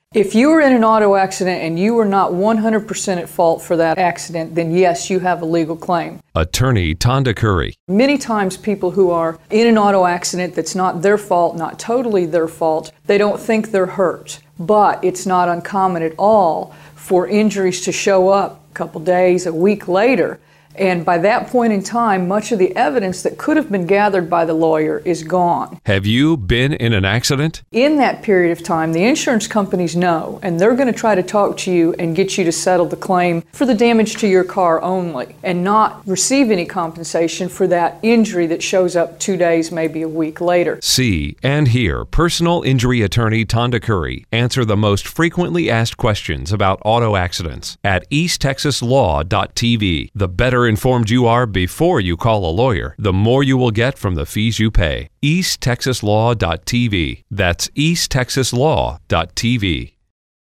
If you were in an auto accident and you were not 100% at fault for that accident, then yes, you have a legal claim. Attorney Tonda Curry. Many times people who are in an auto accident that's not their fault, not totally their fault, they don't think they're hurt. But it's not uncommon at all for injuries to show up a couple days, a week later. And by that point in time, much of the evidence that could have been gathered by the lawyer is gone. Have you been in an accident? In that period of time, the insurance companies know, and they're going to try to talk to you and get you to settle the claim for the damage to your car only, and not receive any compensation for that injury that shows up 2 days, maybe a week later. See and hear personal injury attorney Tonda Curry answer the most frequently asked questions about auto accidents at easttexaslaw.tv. The better informed you are before you call a lawyer, the more you will get from the fees you pay. easttexaslaw.tv. That's easttexaslaw.tv.